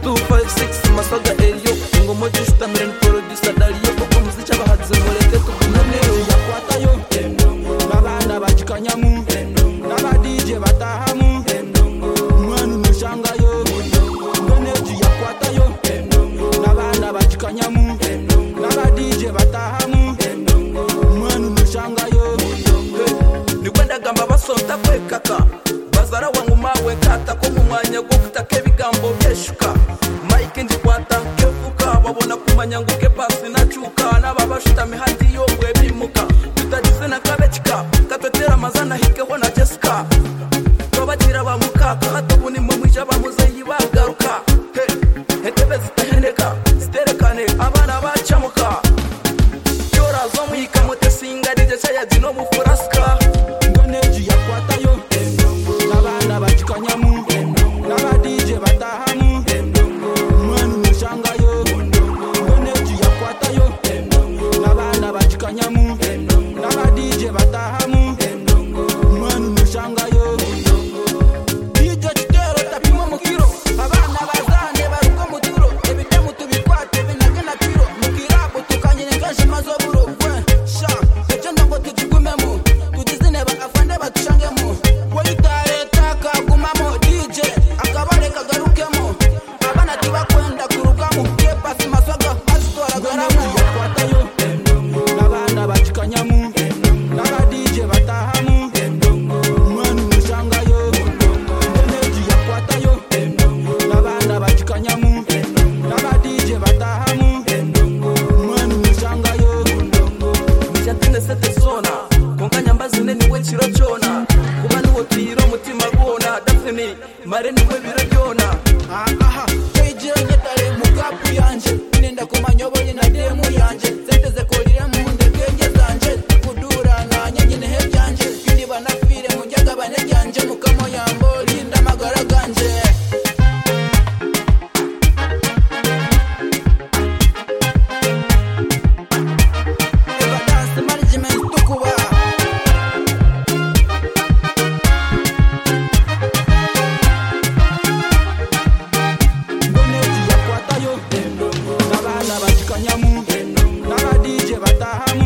256 masaga eyo ngo mujista mren producer daliyo kuko muziki abahaze mureke tukunane yakwatayo babana bakikanyamu n'aba DJ batahamu mwana mushangayo energy yakwatayo n'abana bakikanyamu n'aba DJ batahamu mwana mushangayo ni kwenda gamba basonta kwekaka bazara wangu mawe kata ko mu mwanya go kutake bigambo byeshuka mike ndikwata kefuka babona kumanya nguke pasi nacuka n'ababashuta mihandi yo gwe bimuka tutagize na kabekika katotera mazana hikeho na Jessica tobakira bamukaka hatubuni mu mwija bamuzeyi bagaruka hetebe zitaheneka ziterekane abana bacamuka yora zo mwika mutesinga DJ cyayazi no mufuraska ngoneji yakwatayo n'abana bakikanyamu n'aba DJ batahamu mwana mushangayo ngoneji yakwatayo n'abana bakikanyamu n'aba DJ batahamu mwana mushangayo DJ kitero tapimo mukiro abana bazane baruko muturo ebite mutubikwate binagena kiro mukirabo tukanyene ngaje mazoburo sha ejo ndongo tujigumemo tujizine bakafande batushangemo woyitare takagumamo DJ akabare kagarukemo abana tibakwenda kurugamo kepasi maswaga asitora garamo yakwatayo n'abana bakikanyamu n'aba DJ batahamu mwana mushangayo energy yakwatayo n'abana bakikanyamu n'aba DJ batahamu mwana mushangayo mujatine sete zona konganya mbazune niwe kiro cyona kuba niwo tiro mutima gona dafini mare niwe biraryona aha eje nyetare mukapu yanje nenda kumanyoboye na demu yanje senteze kolire mu ndegenge zanje kudura na nyine hebyanje kindi banafire mujyaga bane yanje mukamo yambo linda magara ganje Eva dance management tukuba ngoneji yakwatayo n'abana bakikanyamu n'aba DJ batahamu